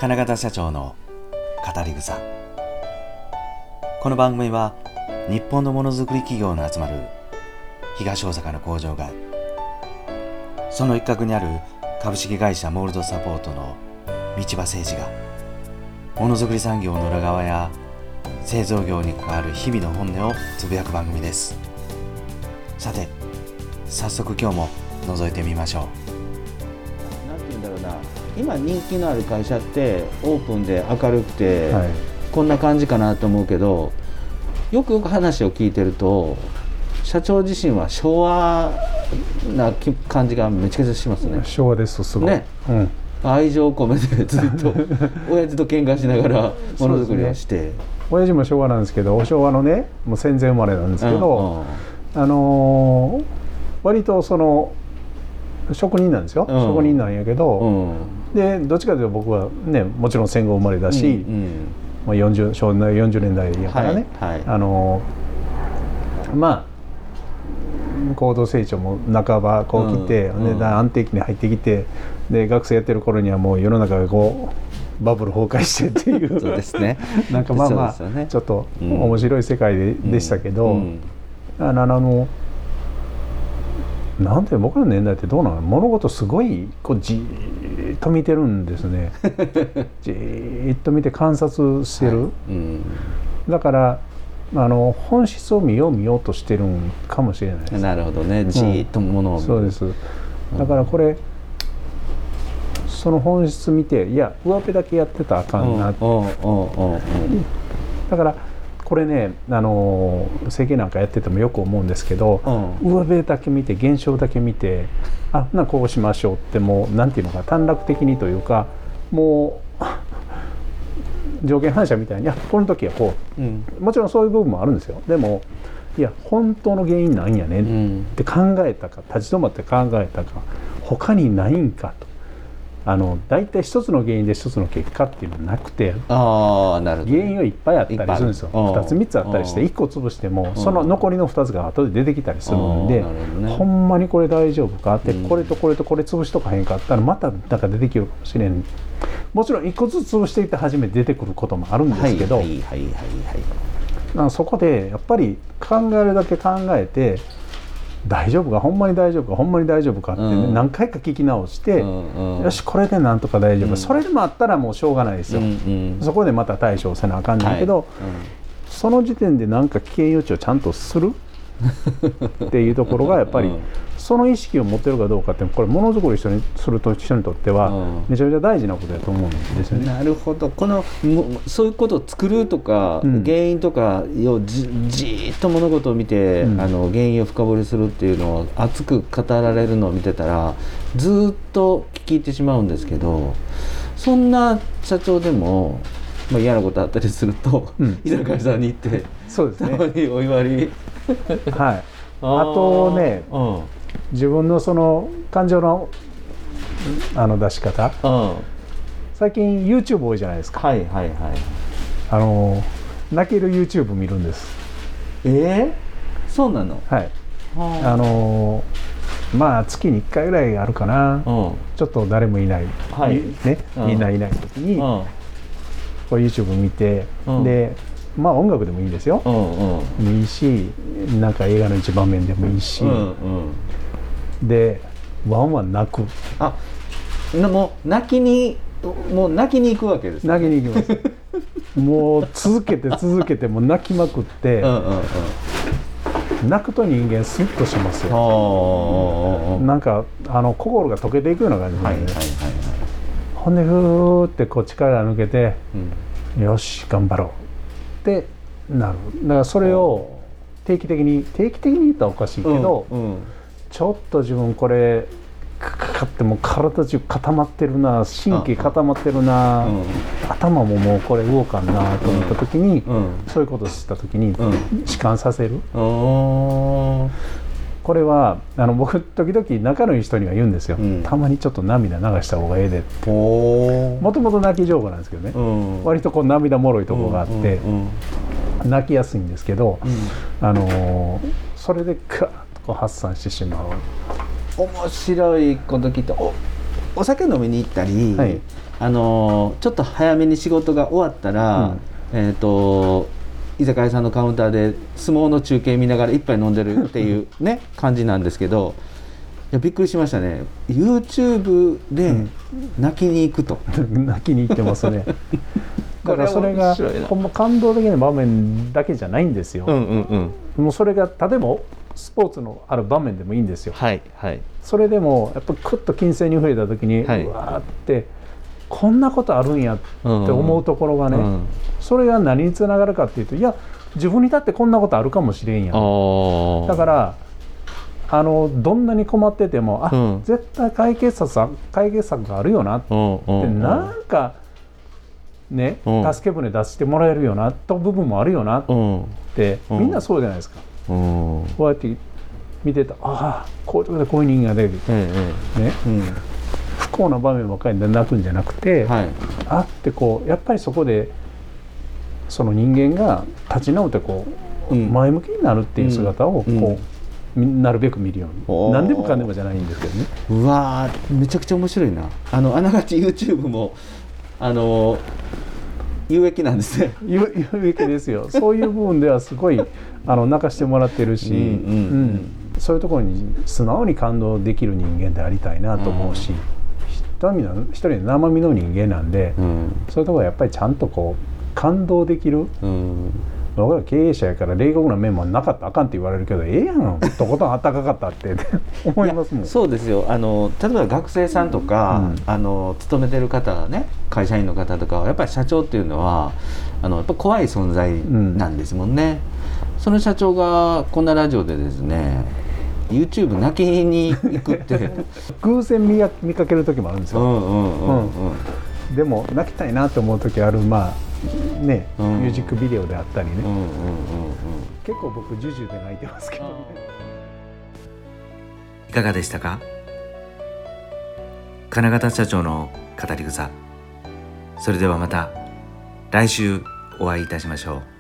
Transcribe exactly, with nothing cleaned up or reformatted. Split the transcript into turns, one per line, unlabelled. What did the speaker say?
金型社長の語り草。この番組は日本のものづくり企業の集まる東大阪の工場が、その一角にある株式会社モールドサポートの道場誠二がものづくり産業の裏側や製造業に関わる日々の本音をつぶやく番組です。さて早速今日も覗いてみましょう。
なんて言うんだろうな、今人気のある会社ってオープンで明るくて、はい、こんな感じかなと思うけど、よくよく話を聞いてると社長自身は昭和な感じがめちゃくちゃしますね。
昭和ですとすごい、ね、うん、
愛情を込めてずっと親父と喧嘩しながらものづくりをして、ね、
親父も昭和なんですけど、昭和のねもう戦前生まれなんですけど、うん、あのー、割とその職人なんですよ、うん、職人なんやけど、うん、でどっちかというと僕はねもちろん戦後生まれだし、うんうん、まあ、よんじゅう昭和よんじゅうねんだいやからね、はいはい、あのー、まあ高度成長も半ばこう来て、うん、で安定期に入ってきて、で学生やってる頃にはもう世の中がこうバブル崩壊してっていう
そうですね
なんかまあまあ、ね、ちょっと面白い世界で、うん、でしたけど、うん、あのあのなんて僕らの年代ってどうなの、物事すごいこうじーっと見てるんですねじーっと見て観察してる、はい、うん、だからあの本質を見よう見ようとしてるんかもしれないです。
なるほどね、じーっとものを見る、
うん、そうです。だからこれ、その本質見て、いや上辺だけやってたらあかんなって、だからこれね、あの設計なんかやっててもよく思うんですけど、うん、上辺だけ見て現象だけ見て、あなこうしましょうって、もうなんていうのか短絡的にというか、もう条件反射みたいに、いやこの時はこう、うん、もちろんそういう部分もあるんですよ。でもいや本当の原因なんやねんって考えたか、立ち止まって考えたか、他にないんかと、あの大体一つの原因で一つの結果っていうのはなくて、
あ、なるほどね、
原因はいっぱいあったりするんですよ。ふたつみっつあったりして、いっこ潰してもその残りのふたつが後で出てきたりするんで、ね、ほんまにこれ大丈夫かって、これとこれとこれ潰しとかへんかったらまたなんか出てきるかもしれん。もちろんいっこずつ潰していって初めて出てくることもあるんですけど、そこでやっぱり考えるだけ考えて、大丈夫かほんまに大丈夫かほんまに大丈夫かって、ね、うん、何回か聞き直して、うんうん、よしこれでなんとか大丈夫、うん、それでもあったらもうしょうがないですよ、うんうん、そこでまた対処せなあかんねんけど、はい、うん、その時点でなんか危険予知をちゃんとするっていうところがやっぱり、うん、その意識を持ってるかどうかって、これものづくり人にすると人にとってはめちゃめちゃ大事なことだと思うんですよね。
なるほど。このそういうことを作るとか、うん、原因とかを じ, じーっと物事を見て、うん、あの原因を深掘りするっていうのを熱く語られるのを見てたらずっと聞き入ってしまうんですけど、そんな社長でも、まあ、嫌なことあったりすると、うん、居酒屋さんに行って
そうですね、
たまにお祝い
はい、あとね、うん、自分のその感情のあの出し方、うん、最近 YouTube 多いじゃないですか。
はいはいはい。
あの泣ける YouTube 見るんです。
えー、そうなの？
はい。あのまあ月にいっかいぐらいあるかな。うん、ちょっと誰もいない、はい、ね、うん、みんないない時に、うん、こう YouTube 見て、うん、で。まあ音楽でもいいんですよ、うんうん、いいし、なんか映画の一場面でもいいし、うんうん、でワンワン泣く。
あ、もう泣きにもう泣きに行くわけですね。
泣きに行きますもう続けて続けてもう泣きまくって、うんうんうん、泣くと人間スッとしますよ。なんかあの心が溶けていくような感じで、ね、はいはいはいはい、ほんでふーってこう力が抜けて、うん、よし頑張ろうってなる。だからそれを定期的に定期的に言ったらおかしいけど、うんうん、ちょっと自分これかかってもう体中固まってるな、神経固まってるな、うん、頭ももうこれ動かんなと思った時に、うん、そういうことをした時に、うん、弛緩させる、うん、これはあの僕時々仲のいい人には言うんですよ、うん、たまにちょっと涙流した方がええでって。もともと泣き上手なんですけどね、うん、割とこう涙もろいところがあって、うんうんうん、泣きやすいんですけど、うん、あのー、それでカーッとこう発散してしまう。
面白いこと聞いて、 お, お酒飲みに行ったり、はい、 あのちょっと早めに仕事が終わったら、うん、えーと居酒屋さんのカウンターで相撲の中継見ながら一杯飲んでるっていうね感じなんですけど、いやびっくりしましたね。 YouTube で泣きに行くと、
うん、泣きに行ってますねだからそれがほんま感動的な場面だけじゃないんですよ、うんうんうん、もうそれが例えばスポーツのある場面でもいいんですよ、はいはい、それでもやっぱクッと金星に触れた時に、はい、うわーってこんなことあるんやって思うところがね、うんうん、それが何につながるかっていうと、いや自分にだってこんなことあるかもしれんやん。だからあのどんなに困ってても、あ、うん、絶対解決策解決策があるよなって、うん、なんかね、うん、助け舟出してもらえるよなと部分もあるよなって、うん、みんなそうじゃないですか、うん、こうやって見てた、ああこういうところでこういう人間が出る、うんうんねうん、不幸な場面ばっかりで泣くんじゃなくて、はい、あってこうやっぱりそこでその人間が立ち直ってこう、うん、前向きになるっていう姿をこう、うんうん、なるべく見るように、何でもかんでもじゃないんですけどね。
うわーめちゃくちゃ面白いな。あのあながち YouTube もあの有益なんですね。
有益ですよ。そういう部分ではすごいあの泣かしてもらってるし、うんうんうん、そういうところに素直に感動できる人間でありたいなと思うし、うん、一人の生身の人間なんで、うん、そういうところはやっぱりちゃんとこう感動できる、うん、僕ら経営者やから冷酷な面もなかったらあかんって言われるけど、ええやんとことんあったかかったって思いますもん。
そうですよ。あの例えば学生さんとか、うん、あの勤めてる方がね、会社員の方とかはやっぱり社長っていうのはあのやっぱ怖い存在なんですもんね、うん、その社長がこんなラジオでですね YouTube 泣きに行くって
偶然 見, 見かける時もあるんですよ、うんうんうんうん、でも泣きたいなと思う時ある、まあね、うん、ミュージックビデオであったりね、うんうんうんうん、結構僕ジュジュで泣いてますけどね。
いかがでしたか。金型社長の語り草。それではまた来週お会いいたしましょう。